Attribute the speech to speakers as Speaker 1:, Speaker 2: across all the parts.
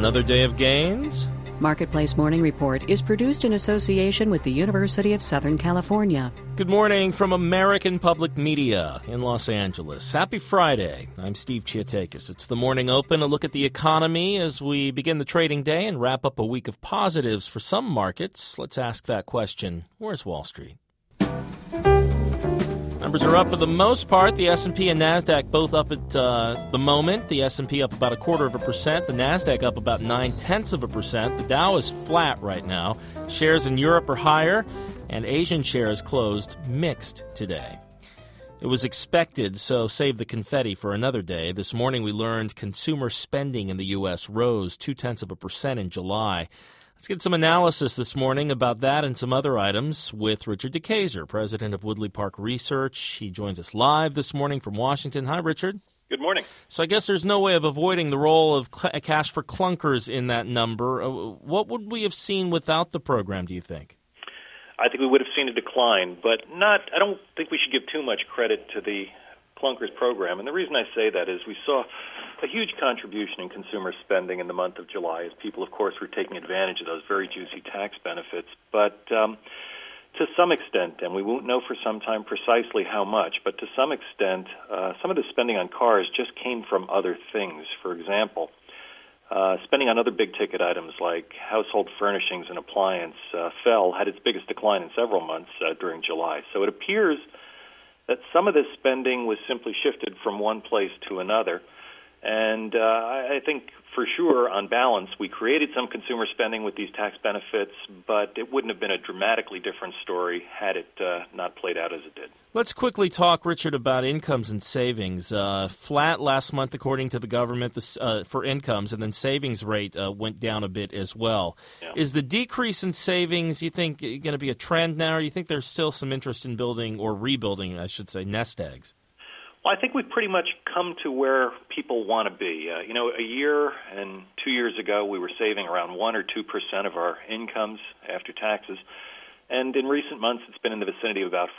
Speaker 1: another day of gains?
Speaker 2: Marketplace Morning Report is produced in association with the University of Southern California.
Speaker 1: Good morning from American Public Media in Los Angeles. Happy Friday. I'm Steve Chiatakis. It's the Morning Open, a look at the economy as we begin the trading day and wrap up a week of positives for some markets. Let's ask that question. Where's Wall Street? Numbers are up for the most part. The S&P and NASDAQ both up at the moment. The S&P up about 0.25%. The NASDAQ up about 0.9%. The Dow is flat right now. Shares in Europe are higher, and Asian shares closed mixed today. It was expected, so save the confetti for another day. This morning we learned consumer spending in the U.S. rose 0.2% in July. Let's get some analysis this morning about that and some other items with Richard DeKayser, president of Woodley Park Research. He joins us live this morning from Washington. Hi, Richard.
Speaker 3: Good morning.
Speaker 1: So I guess there's no way of avoiding the role of cash for clunkers in that number. What would we have seen without the program, do you think?
Speaker 3: I think we would have seen a decline, but I don't think we should give too much credit to the clunkers program. And the reason I say that is we saw a huge contribution in consumer spending in the month of July as people, of course, were taking advantage of those very juicy tax benefits. But to some extent, and we won't know for some time precisely how much, but to some extent, some of the spending on cars just came from other things. For example, spending on other big-ticket items like household furnishings and appliance had its biggest decline in several months during July. So it appears that some of this spending was simply shifted from one place to another. And I think for sure, on balance, we created some consumer spending with these tax benefits, but it wouldn't have been a dramatically different story had it not played out as it did.
Speaker 1: Let's quickly talk, Richard, about incomes and savings. Flat last month, according to the government, for incomes, and then savings rate went down a bit as well. Yeah. Is the decrease in savings, you think, going to be a trend now, or do you think there's still some interest in building, or rebuilding, I should say, nest eggs?
Speaker 3: Well, I think we've pretty much come to where people want to be. A year and 2 years ago, we were saving around 1 or 2% of our incomes after taxes. And in recent months, it's been in the vicinity of about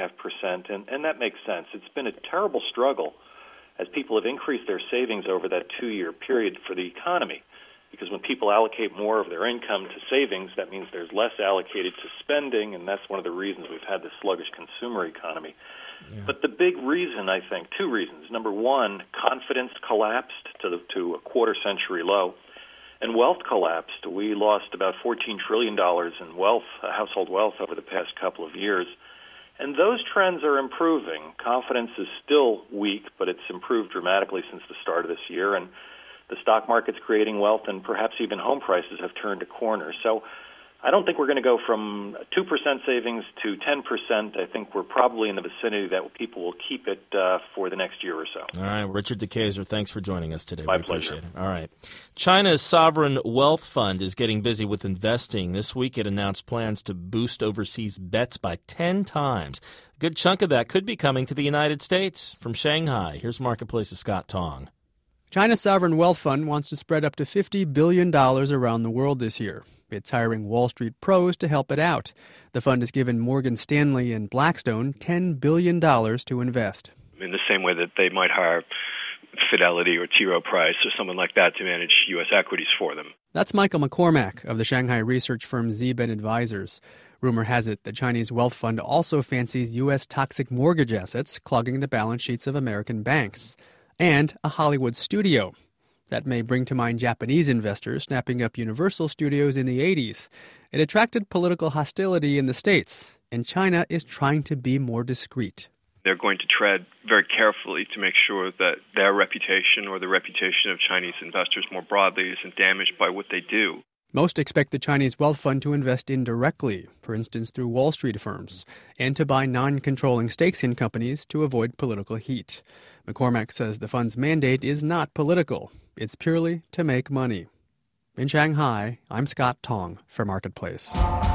Speaker 3: 4.5%, and that makes sense. It's been a terrible struggle as people have increased their savings over that 2-year period for the economy. Because when people allocate more of their income to savings, that means there's less allocated to spending, and that's one of the reasons we've had this sluggish consumer economy. Yeah. But the big reason, I think, two reasons. Number one, confidence collapsed to a quarter-century low, and wealth collapsed. We lost about $14 trillion in household wealth over the past couple of years. And those trends are improving. Confidence is still weak, but it's improved dramatically since the start of this year, and the stock market's creating wealth, and perhaps even home prices have turned a corner. So I don't think we're going to go from 2% savings to 10%. I think we're probably in the vicinity that people will keep it for the next year or so.
Speaker 1: All right. Richard DeKayser, thanks for joining us today.
Speaker 3: My
Speaker 1: we
Speaker 3: pleasure.
Speaker 1: Appreciate it. All right. China's sovereign wealth fund is getting busy with investing. This week it announced plans to boost overseas bets by 10 times. A good chunk of that could be coming to the United States. From Shanghai, here's Marketplace's Scott Tong.
Speaker 4: China's sovereign wealth fund wants to spread up to $50 billion around the world this year. It's hiring Wall Street pros to help it out. The fund has given Morgan Stanley and Blackstone $10 billion to invest.
Speaker 5: In the same way that they might hire Fidelity or T. Rowe Price or someone like that to manage U.S. equities for them.
Speaker 4: That's Michael McCormack of the Shanghai research firm Zeben Advisors. Rumor has it the Chinese wealth fund also fancies U.S. toxic mortgage assets clogging the balance sheets of American banks. And a Hollywood studio. That may bring to mind Japanese investors snapping up Universal Studios in the 80s. It attracted political hostility in the States, and China is trying to be more discreet.
Speaker 5: They're going to tread very carefully to make sure that their reputation or the reputation of Chinese investors more broadly isn't damaged by what they do.
Speaker 4: Most expect the Chinese wealth fund to invest indirectly, for instance through Wall Street firms, and to buy non-controlling stakes in companies to avoid political heat. McCormack says the fund's mandate is not political. It's purely to make money. In Shanghai, I'm Scott Tong for Marketplace.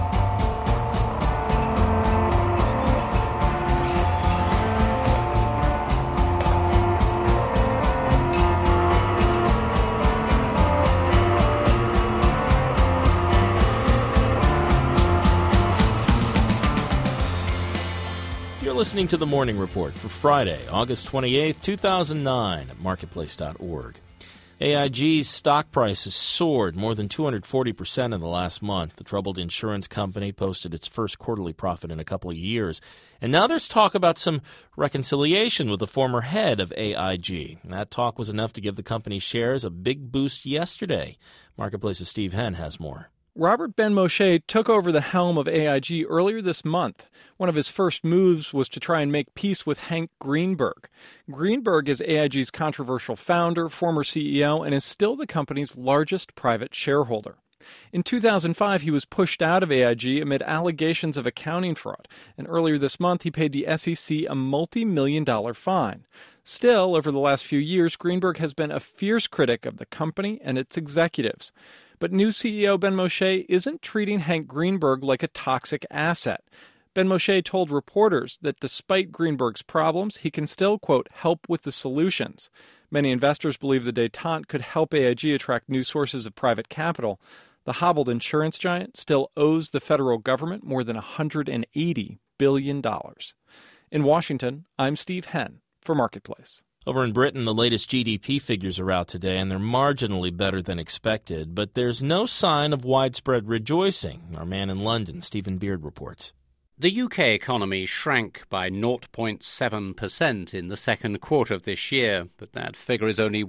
Speaker 1: You're listening to the Morning Report for Friday, August 28th, 2009 at marketplace.org. AIG's stock price has soared more than 240% in the last month. The troubled insurance company posted its first quarterly profit in a couple of years. And now there's talk about some reconciliation with the former head of AIG. That talk was enough to give the company's shares a big boost yesterday. Marketplace's Steve Henn has more.
Speaker 6: Robert Benmosche took over the helm of AIG earlier this month. One of his first moves was to try and make peace with Hank Greenberg. Greenberg is AIG's controversial founder, former CEO, and is still the company's largest private shareholder. In 2005, he was pushed out of AIG amid allegations of accounting fraud, and earlier this month he paid the SEC a multi-million-dollar fine. Still, over the last few years, Greenberg has been a fierce critic of the company and its executives. But new CEO Benmosche isn't treating Hank Greenberg like a toxic asset. Benmosche told reporters that despite Greenberg's problems, he can still, quote, help with the solutions. Many investors believe the détente could help AIG attract new sources of private capital. The hobbled insurance giant still owes the federal government more than $180 billion. In Washington, I'm Steve Henn for Marketplace.
Speaker 1: Over in Britain, the latest GDP figures are out today, and they're marginally better than expected. But there's no sign of widespread rejoicing. Our man in London, Stephen Beard, reports.
Speaker 7: The UK economy shrank by 0.7% in the second quarter of this year, but that figure is only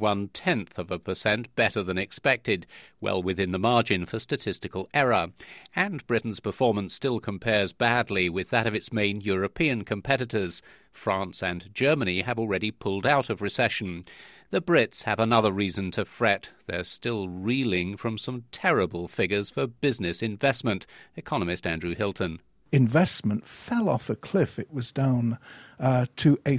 Speaker 7: 0.1% better than expected, well within the margin for statistical error. And Britain's performance still compares badly with that of its main European competitors. France and Germany have already pulled out of recession. The Brits have another reason to fret. They're still reeling from some terrible figures for business investment. Economist Andrew Hilton.
Speaker 8: Investment fell off a cliff. It was down to a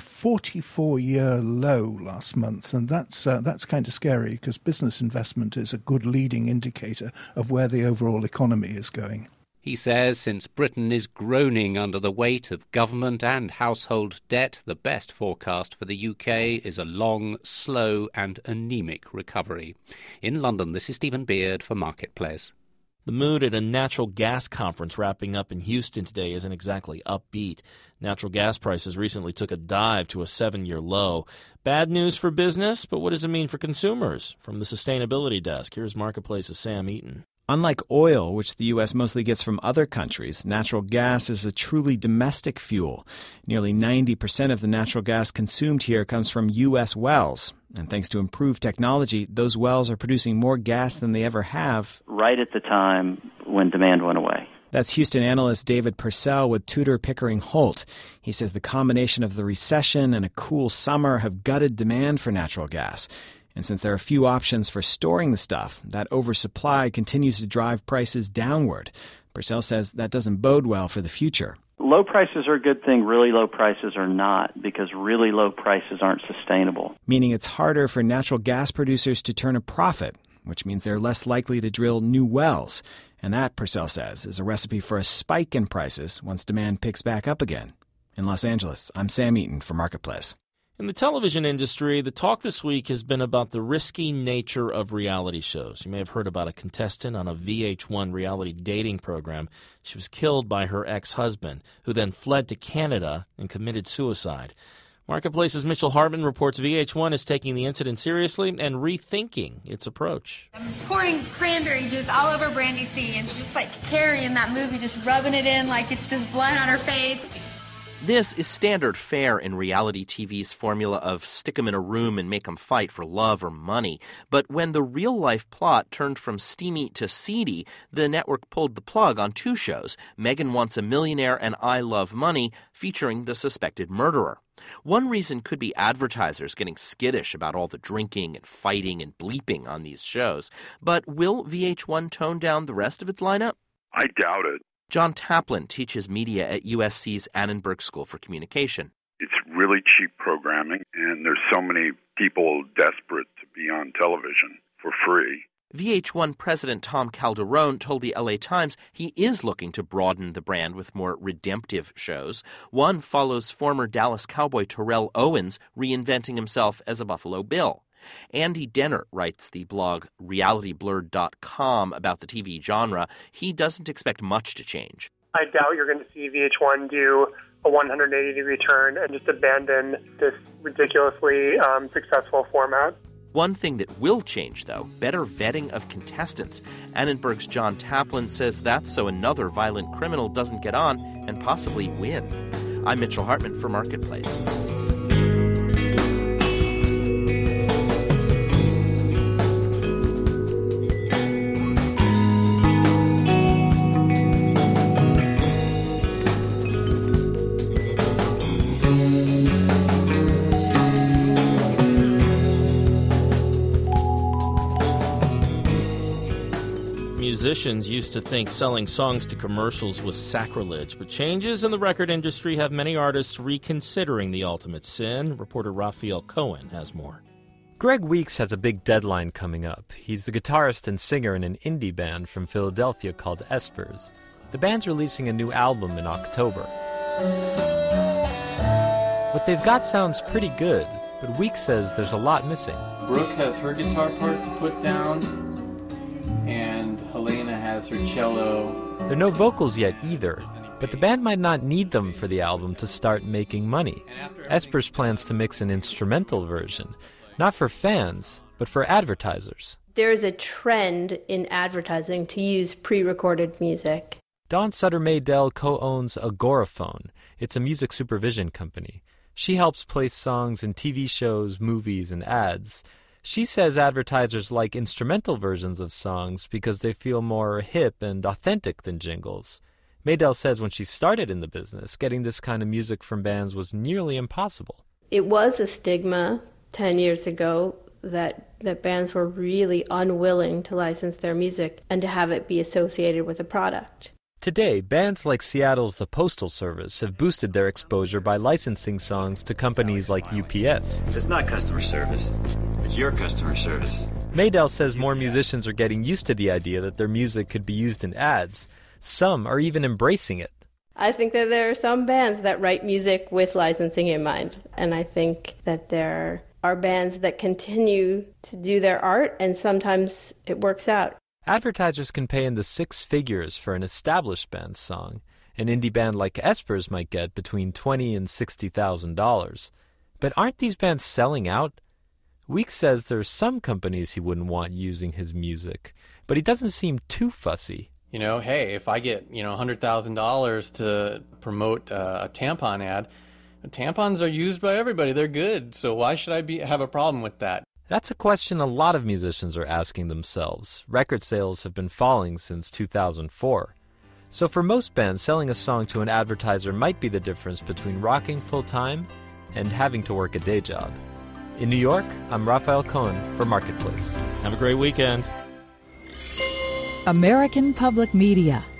Speaker 8: 44-year low last month, and that's kind of scary because business investment is a good leading indicator of where the overall economy is going.
Speaker 7: He says since Britain is groaning under the weight of government and household debt, the best forecast for the UK is a long, slow and anemic recovery. In London, this is Stephen Beard for Marketplace.
Speaker 1: The mood at a natural gas conference wrapping up in Houston today isn't exactly upbeat. Natural gas prices recently took a dive to a 7-year low. Bad news for business, but what does it mean for consumers? From the Sustainability Desk, here's Marketplace's Sam Eaton.
Speaker 9: Unlike oil, which the U.S. mostly gets from other countries, natural gas is a truly domestic fuel. Nearly 90% of the natural gas consumed here comes from U.S. wells. And thanks to improved technology, those wells are producing more gas than they ever have.
Speaker 10: Right at the time when demand went away.
Speaker 9: That's Houston analyst David Purcell with Tudor Pickering Holt. He says the combination of the recession and a cool summer have gutted demand for natural gas. And since there are few options for storing the stuff, that oversupply continues to drive prices downward. Purcell says that doesn't bode well for the future.
Speaker 10: Low prices are a good thing. Really low prices are not, because really low prices aren't sustainable.
Speaker 9: Meaning it's harder for natural gas producers to turn a profit, which means they're less likely to drill new wells. And that, Purcell says, is a recipe for a spike in prices once demand picks back up again. In Los Angeles, I'm Sam Eaton for Marketplace.
Speaker 1: In the television industry, the talk this week has been about the risky nature of reality shows. You may have heard about a contestant on a VH1 reality dating program. She was killed by her ex-husband, who then fled to Canada and committed suicide. Marketplace's Mitchell Hartman reports VH1 is taking the incident seriously and rethinking its approach.
Speaker 11: I'm pouring cranberry juice all over Brandy C, and she's just like Carrie in that movie, just rubbing it in like it's just blood on her face.
Speaker 12: This is standard fare in reality TV's formula of stick 'em in a room and make 'em fight for love or money. But when the real-life plot turned from steamy to seedy, the network pulled the plug on two shows, Megan Wants a Millionaire and I Love Money, featuring the suspected murderer. One reason could be advertisers getting skittish about all the drinking and fighting and bleeping on these shows. But will VH1 tone down the rest of its lineup?
Speaker 13: I doubt it.
Speaker 12: John Taplin teaches media at USC's Annenberg School for Communication.
Speaker 13: It's really cheap programming, and there's so many people desperate to be on television for free.
Speaker 12: VH1 President Tom Calderone told the LA Times he is looking to broaden the brand with more redemptive shows. One follows former Dallas Cowboy Terrell Owens reinventing himself as a Buffalo Bill. Andy Dennert writes the blog realityblurred.com about the TV genre. He doesn't expect much to change.
Speaker 14: I doubt you're going to see VH1 do a 180-degree turn and just abandon this ridiculously successful format.
Speaker 12: One thing that will change, though, better vetting of contestants. Annenberg's John Taplin says that's so another violent criminal doesn't get on and possibly win. I'm Mitchell Hartman for Marketplace.
Speaker 1: Musicians used to think selling songs to commercials was sacrilege, but changes in the record industry have many artists reconsidering the ultimate sin. Reporter Raphael Cohen has more.
Speaker 15: Greg Weeks has a big deadline coming up. He's the guitarist and singer in an indie band from Philadelphia called Espers. The band's releasing a new album in October. What they've got sounds pretty good, but Weeks says there's a lot missing.
Speaker 16: Brooke has her guitar part to put down, and Helena has her cello.
Speaker 15: There are no vocals yet either, but the band might not need them for the album to start making money. Espers plans to mix an instrumental version, not for fans, but for advertisers.
Speaker 17: There's a trend in advertising to use pre-recorded music.
Speaker 15: Dawn Sutter-Maydell co-owns Agoraphone. It's a music supervision company. She helps place songs in TV shows, movies, and ads. She says advertisers like instrumental versions of songs because they feel more hip and authentic than jingles. Maydell says when she started in the business, getting this kind of music from bands was nearly impossible.
Speaker 17: It was a stigma 10 years ago that bands were really unwilling to license their music and to have it be associated with a product.
Speaker 15: Today, bands like Seattle's The Postal Service have boosted their exposure by licensing songs to companies like UPS.
Speaker 18: It's not customer service. It's your customer service.
Speaker 15: Maydell says more musicians are getting used to the idea that their music could be used in ads. Some are even embracing it.
Speaker 17: I think that there are some bands that write music with licensing in mind, and I think that there are bands that continue to do their art, and sometimes it works out.
Speaker 15: Advertisers can pay in the six figures for an established band's song. An indie band like Espers might get between $20,000 and $60,000. But aren't these bands selling out? Weeks says there's some companies he wouldn't want using his music, but he doesn't seem too fussy.
Speaker 16: You know, hey, if I get, $100,000 to promote a tampon ad, tampons are used by everybody. They're good. So why should I have a problem with that?
Speaker 15: That's a question a lot of musicians are asking themselves. Record sales have been falling since 2004. So for most bands, selling a song to an advertiser might be the difference between rocking full-time and having to work a day job. In New York, I'm Raphael Cohen for Marketplace.
Speaker 1: Have a great weekend.
Speaker 19: American Public Media